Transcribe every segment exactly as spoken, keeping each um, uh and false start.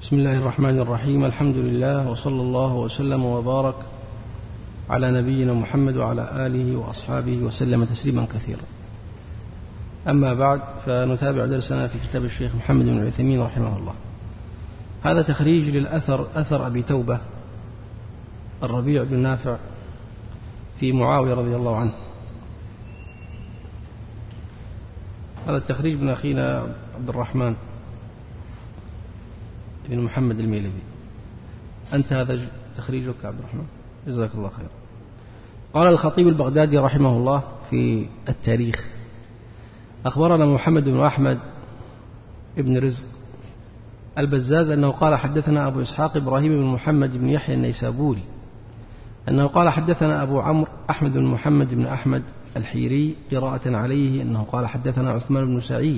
بسم الله الرحمن الرحيم. الحمد لله وصلى الله وسلم وبارك على نبينا محمد وعلى آله وأصحابه وسلم تسليما كثيرا. أما بعد، فنتابع درسنا في كتاب الشيخ محمد بن عثيمين رحمه الله. هذا تخريج للأثر أثر أبي توبة الربيع بن نافع في معاوية رضي الله عنه. هذا التخريج من أخينا عبد الرحمن بن محمد الميلبي. أنت هذا تخريجك عبد الرحمن، جزاك الله خير. قال الخطيب البغدادي رحمه الله في التاريخ: أخبرنا محمد بن أحمد بن رزق البزاز أنه قال حدثنا أبو إسحاق إبراهيم بن محمد بن يحيى النيسابوري أنه قال حدثنا أبو عمرو أحمد بن محمد بن أحمد الحيري قراءة عليه أنه قال حدثنا عثمان بن سعيد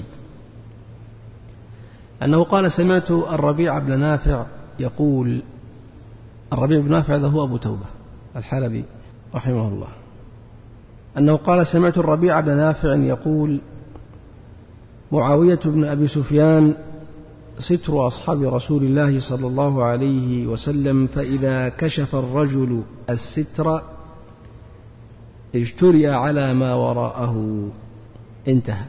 أنه قال سمعت الربيع بن نافع يقول. الربيع بن نافع هذا هو أبو توبة الحلبي رحمه الله. أنه قال سمعت الربيع بن نافع يقول: معاوية بن أبي سفيان ستر أصحاب رسول الله صلى الله عليه وسلم، فإذا كشف الرجل الستر اجترئ على ما وراءه. انتهى.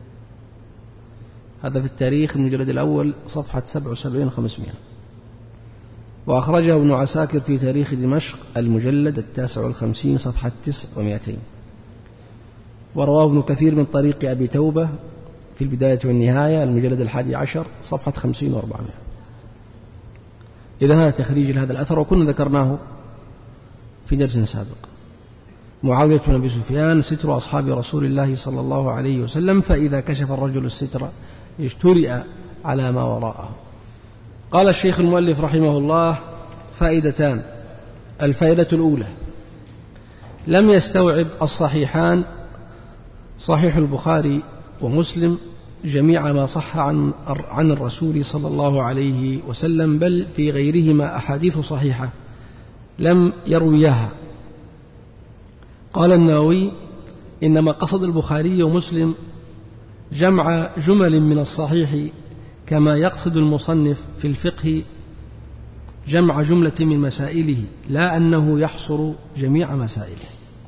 هذا في التاريخ المجلد الأول صفحة سبعة وسبعين خمسمائة. وأخرجه ابن عساكر في تاريخ دمشق المجلد التاسع والخمسين صفحة تسع ومائتين. ورواه ابن كثير من طريق أبي توبة في البداية والنهاية المجلد الحادي عشر صفحة خمسين وأربعمائة. إذا هذا تخريج لهذا الأثر، وكنا ذكرناه في درس سابق. معاوية بن أبي سفيان ستر أصحاب رسول الله صلى الله عليه وسلم، فإذا كشف الرجل الستر اجترئ على ما وراءه. قال الشيخ المؤلف رحمه الله: فائدتان. الفائدة الأولى: لم يستوعب الصحيحان صحيح البخاري ومسلم جميع ما صح عن عن الرسول صلى الله عليه وسلم، بل في غيرهما أحاديث صحيحة لم يرويها. قال النووي: إنما قصد البخاري ومسلم جمع جمل من الصحيح كما يقصد المصنف في الفقه جمع جملة من مسائله، لا أنه يحصر جميع مسائله.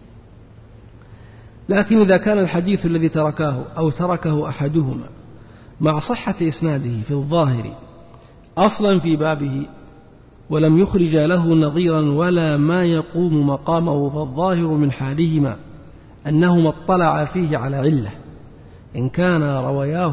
لكن إذا كان الحديث الذي تركاه أو تركه أحدهما مع صحة إسناده في الظاهر أصلا في بابه ولم يخرج له نظيرا ولا ما يقوم مقامه، فالظاهر من حالهما أنهما اطلع فيه على علة إن كان رواياه،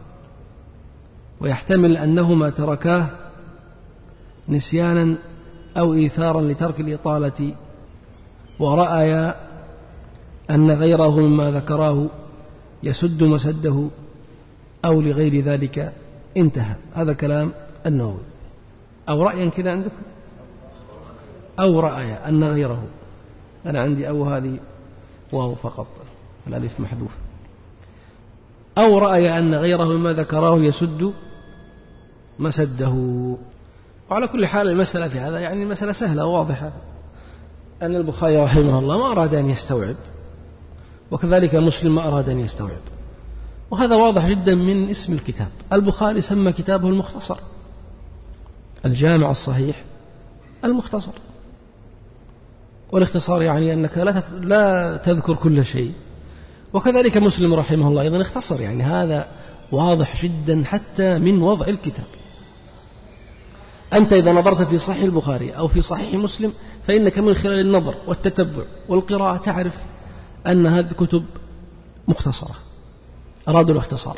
ويحتمل أنهما تركاه نسيانا أو إيثارا لترك الإطالة، ورأيا أن غيره مما ذكراه يسد مسده أو لغير ذلك. انتهى. هذا كلام النووي. أو رأيا كذا عندكم، أو رأيا أن غيره. أنا عندي أو هذه واو فقط، الألف محذوف. أو رأي أن غيره مما ذكراه يسد مسده. وعلى كل حال المسألة في هذا يعني المسألة سهلة واضحة، أن البخاري رحمه الله ما أراد أن يستوعب، وكذلك مسلم ما أراد أن يستوعب، وهذا واضح جدا من اسم الكتاب. البخاري سمى كتابه المختصر، الجامع الصحيح المختصر. والاختصار يعني أنك لا تذكر كل شيء، وكذلك مسلم رحمه الله أيضا اختصر. يعني هذا واضح جدا حتى من وضع الكتاب. أنت إذا نظرت في صحيح البخاري أو في صحيح مسلم فإنك من خلال النظر والتتبع والقراءة تعرف أن هذه كتب مختصرة، أرادوا الاختصار.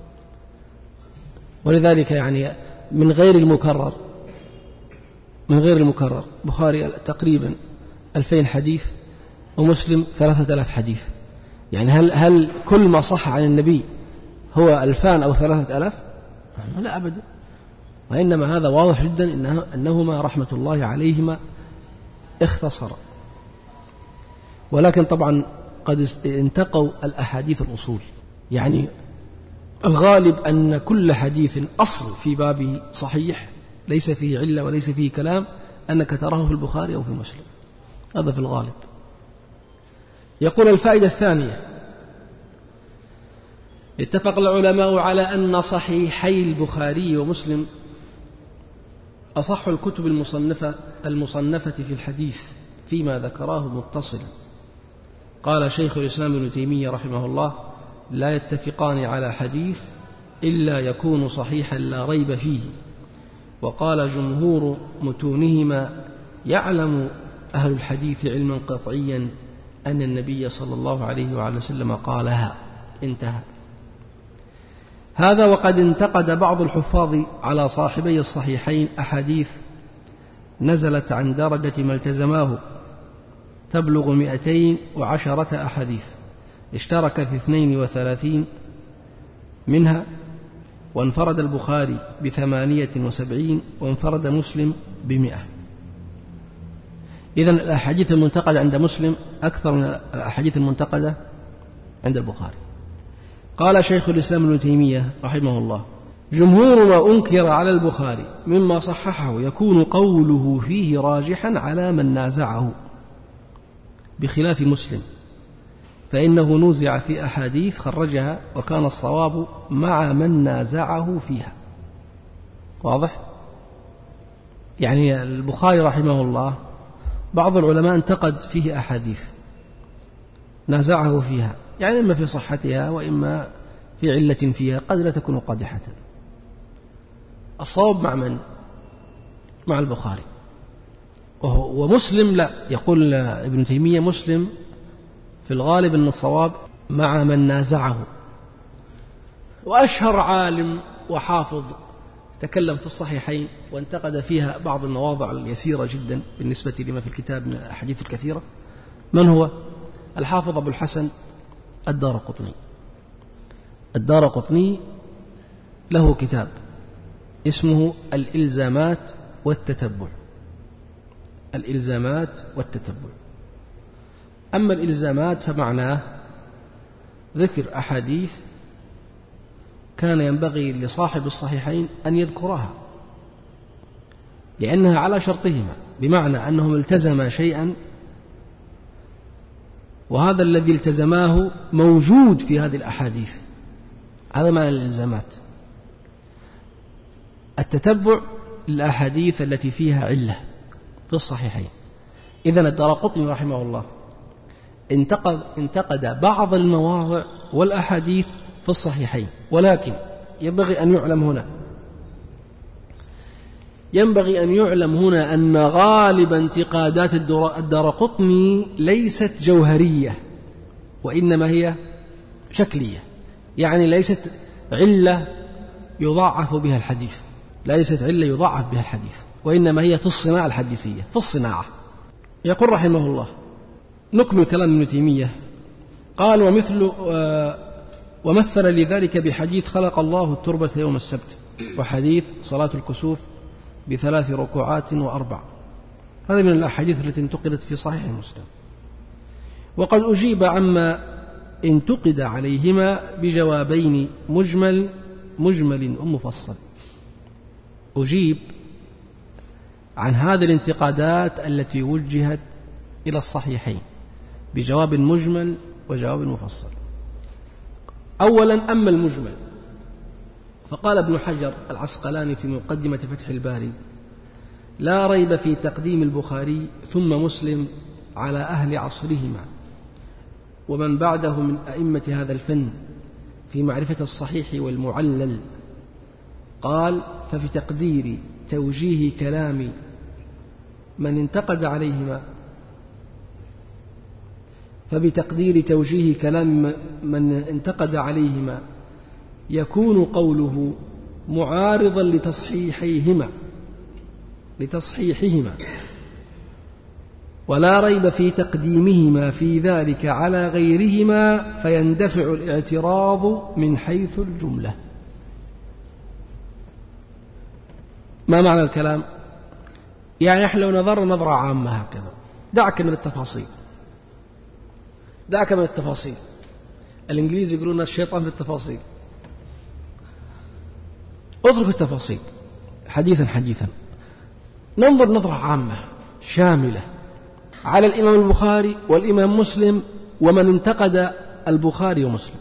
ولذلك يعني من غير المكرر من غير المكرر بخاري تقريبا ألفين حديث، ومسلم ثلاثة آلاف حديث. يعني هل هل كل ما صح عن النبي هو ألفان أو ثلاثة آلاف؟ لا أبدا. وإنما هذا واضح جدا إنه أنهما رحمة الله عليهما اختصرا. ولكن طبعا قد انتقوا الأحاديث الأصول. يعني الغالب أن كل حديث أصل في بابه صحيح ليس فيه علة وليس فيه كلام أنك تراه في البخاري أو في مسلم. هذا في الغالب. يقول: الفائدة الثانية: اتفق العلماء على أن صحيحي البخاري ومسلم أصح الكتب المصنفة, المصنفة في الحديث فيما ذكراه متصلا. قال شيخ الإسلام ابن تيمية رحمه الله: لا يتفقان على حديث إلا يكون صحيحا لا ريب فيه. وقال جمهور متونهما: يعلم أهل الحديث علما قطعيا أن النبي صلى الله عليه وعلى وسلم قالها. انتهى. هذا وقد انتقد بعض الحفاظ على صاحبي الصحيحين أحاديث نزلت عن درجة ما التزماه، تبلغ مئتين وعشرة أحاديث، اشترك في اثنين وثلاثين منها، وانفرد البخاري بثمانية وسبعين، وانفرد مسلم بمئة. إذن الأحاديث المنتقدة عند مسلم أكثر من الأحاديث المنتقدة عند البخاري. قال شيخ الإسلام ابن تيمية رحمه الله: جمهور ما أنكر على البخاري مما صححه يكون قوله فيه راجحا على من نازعه، بخلاف مسلم فإنه نوزع في أحاديث خرجها وكان الصواب مع من نازعه فيها. واضح؟ يعني البخاري رحمه الله بعض العلماء انتقد فيه أحاديث نازعه فيها، يعني إما في صحتها وإما في علة فيها قد لا تكون قادحة. الصواب مع من؟ مع البخاري. ومسلم لا، يقول ابن تيمية مسلم في الغالب أن الصواب مع من نازعه. وأشهر عالم وحافظ تكلم في الصحيحين وانتقد فيها بعض المواضع اليسيرة جدا بالنسبة لما في الكتاب من الأحاديث الكثيرة، من هو؟ الحافظ أبو الحسن الدارقطني. الدارقطني له كتاب اسمه الإلزامات والتتبع. الإلزامات والتتبع. أما الإلزامات فمعناه ذكر أحاديث كان ينبغي لصاحب الصحيحين أن يذكرها لأنها على شرطهما، بمعنى أنهم التزما شيئا وهذا الذي التزماه موجود في هذه الأحاديث. هذا معنى الإلزامات. التتبع للأحاديث التي فيها علة في الصحيحين. إذن الدارقطني رحمه الله انتقد, انتقد بعض المواضع والأحاديث في الصحيحين، ولكن ينبغي أن يعلم هنا ينبغي أن يعلم هنا أن غالب انتقادات الدارقطني ليست جوهرية، وإنما هي شكلية، يعني ليست علة يضاعف بها الحديث، ليست علة يضاعف بها الحديث، وإنما هي في الصناعة الحديثية، في الصناعة. يقول رحمه الله: نكمل كلام ابن تيمية. قال: ومثل ومثل لذلك بحديث خلق الله التربة يوم السبت، وحديث صلاة الكسوف بثلاث ركوعات وأربع. هذه من الأحاديث التي انتقدت في صحيح مسلم. وقد أجيب عما انتقد عليهما بجوابين مجمل مجمل ومفصل. أجيب عن هذه الانتقادات التي وجهت إلى الصحيحين بجواب مجمل وجواب مفصل. أولا، أما المجمل فقال ابن حجر العسقلاني في مقدمة فتح الباري: لا ريب في تقديم البخاري ثم مسلم على أهل عصرهما ومن بعده من أئمة هذا الفن في معرفة الصحيح والمعلل. قال: ففي تقدير توجيه كلام من انتقد عليهما فبتقدير توجيه كلام من انتقد عليهما يكون قوله معارضا لتصحيحيهما لتصحيحهما ولا ريب في تقديمهما في ذلك على غيرهما فيندفع الاعتراض من حيث الجملة. ما معنى الكلام؟ يعني نحن لو نظر نظرة عامة هكذا، دعك من التفاصيل دعك من التفاصيل الإنجليز يقولون الشيطان في التفاصيل. اترك التفاصيل حديثا حديثا، ننظر نظرة عامة شاملة على الإمام البخاري والإمام مسلم ومن انتقد البخاري ومسلم،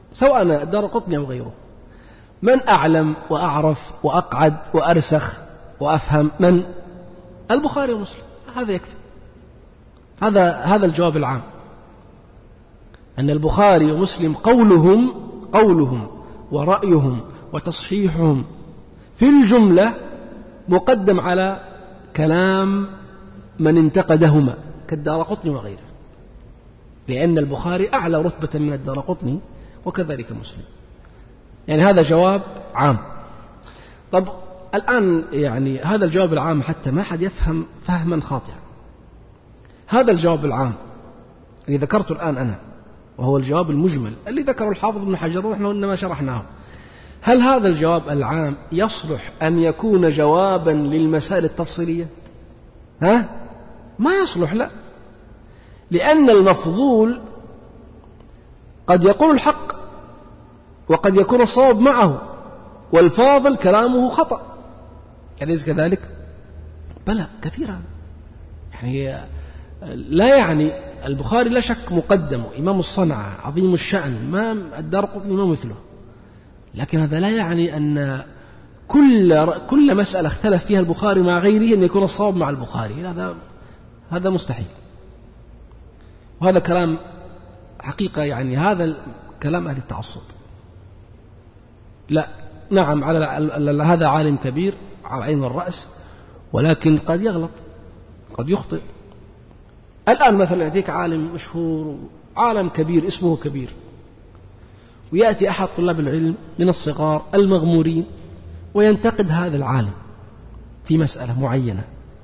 سواء الدارقطني أو غيره. من أعلم وأعرف وأقعد وأرسخ وأفهم من؟ البخاري ومسلم، هذا يكفي. هذا هذا الجواب العام، أن البخاري ومسلم قولهم قولهم ورأيهم وتصحيحهم في الجملة مقدم على كلام من انتقدهما كالدارقطني وغيره، لأن البخاري أعلى رتبة من الدارقطني وكذلك مسلم. يعني هذا جواب عام. طب الآن يعني هذا الجواب العام حتى ما حد يفهم فهما خاطئا. هذا الجواب العام اللي ذكرته الآن أنا، وهو الجواب المجمل اللي ذكره الحافظ ابن حجر ونحن إنما شرحناه، هل هذا الجواب العام يصلح أن يكون جوابا للمسائل التفصيلية؟ ها؟ ما يصلح، لا، لأن المفضول قد يقول الحق وقد يكون الصواب معه، والفاضل كلامه خطأ، أليس كذلك؟ بلى كثيرا. يعني لا يعني البخاري لا شك مقدم، إمام الصنعة عظيم الشأن، ما الدارقطني ما مثله، لكن هذا لا يعني أن كل كل مسألة اختلف فيها البخاري مع غيره أن يكون الصواب مع البخاري، هذا هذا مستحيل. وهذا كلام حقيقة، يعني هذا كلام أهل التعصب. لا، نعم، على هذا عالم كبير على عين الرأس، ولكن قد يغلط، قد يخطئ. الآن مثلا يأتيك عالم مشهور، عالم كبير اسمه كبير، ويأتي أحد طلاب العلم من الصغار المغمورين وينتقد هذا العالم في مسألة معينة.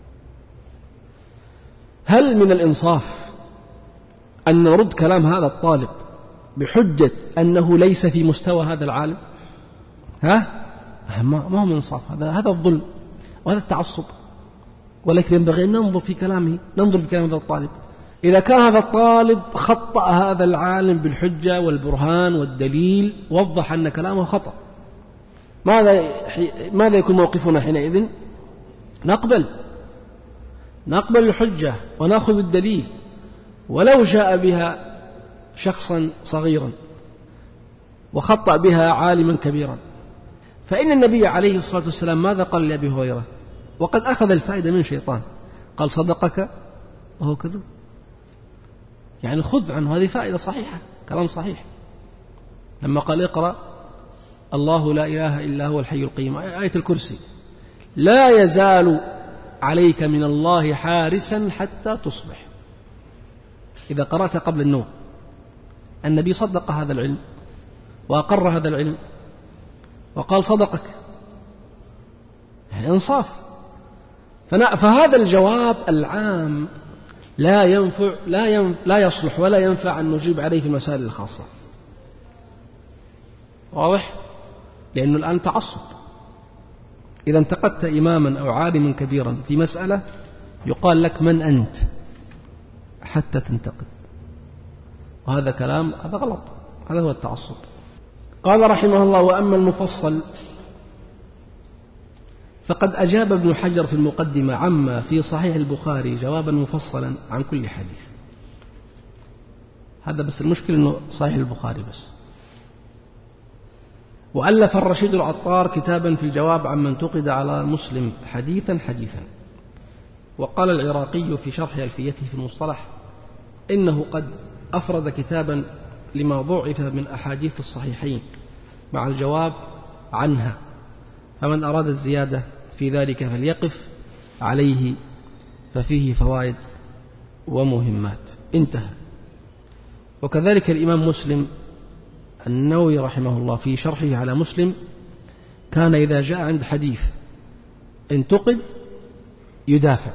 هل من الإنصاف أن نرد كلام هذا الطالب بحجة أنه ليس في مستوى هذا العالم؟ ها؟ ما هو من إنصاف، هذا هذا الظلم وهذا التعصب. ولكن ينبغي أن ننظر في كلامه، ننظر في كلام هذا الطالب. إذا كان هذا الطالب خطأ هذا العالم بالحجة والبرهان والدليل، وضح أن كلامه خطأ، ماذا ماذا يكون موقفنا حينئذ؟ نقبل نقبل الحجة ونأخذ الدليل، ولو جاء بها شخصا صغيرا وخطأ بها عالما كبيرا. فإن النبي عليه الصلاة والسلام ماذا قال لأبي هريرة وقد أخذ الفائدة من شيطان؟ قال صدقك وهو كذب. يعني خذ عنه، هذه فائدة صحيحة، كلام صحيح. لما قال اقرأ الله لا إله إلا هو الحي القيوم، آية الكرسي، لا يزال عليك من الله حارسا حتى تصبح. إذا قرأت قبل النوم، النبي صدق هذا العلم وأقر هذا العلم وقال صدقك، يعني إنصاف. فهذا الجواب العام لا ينفع لا ينفع لا يصلح ولا ينفع أن نجيب عليه في المسائل الخاصة. واضح؟ لأنه الآن تعصب. إذا انتقدت إماما أو عالما كبيرا في مسألة يقال لك من أنت حتى تنتقد، وهذا كلام هذا غلط، هذا هو التعصب. قال رحمه الله: وأما المفصل فقد أجاب ابن حجر في المقدمة عما في صحيح البخاري جوابا مفصلا عن كل حديث. هذا بس المشكلة أنه صحيح البخاري بس. وألف الرشيد العطار كتابا في الجواب عمن انتقد على مسلم حديثا حديثا. وقال العراقي في شرح ألفيته في المصطلح إنه قد أفرد كتابا لما ضعف من أحاديث الصحيحين مع الجواب عنها، فمن أراد الزيادة في ذلك فليقف عليه ففيه فوائد ومهمات. انتهى. وكذلك الإمام مسلم النووي رحمه الله في شرحه على مسلم كان إذا جاء عند حديث انتقد يدافع.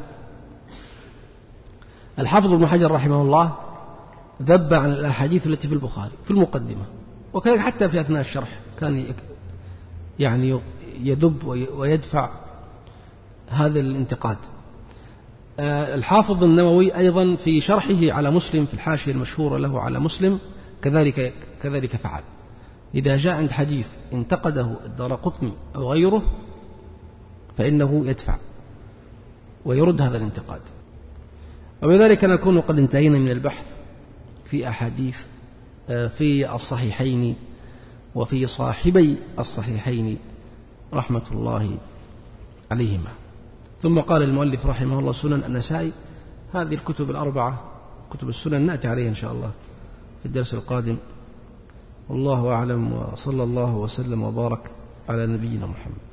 الحافظ ابن حجر رحمه الله ذب عن الأحاديث التي في البخاري في المقدمة، وكذلك حتى في أثناء الشرح كان يعني يذب ويدفع هذا الانتقاد. الحافظ النووي أيضا في شرحه على مسلم في الحاشية المشهورة له على مسلم كذلك كذلك فعل. إذا جاء عند حديث انتقده الدارقطني أو غيره فإنه يدفع ويرد هذا الانتقاد. وبذلك نكون قد انتهينا من البحث في أحاديث في الصحيحين وفي صاحبي الصحيحين رحمة الله عليهما. ثم قال المؤلف رحمه الله سنن النسائي. هذه الكتب الأربعة كتب السنن نأتي عليها إن شاء الله في الدرس القادم. والله أعلم، وصلى الله وسلم وبارك على نبينا محمد.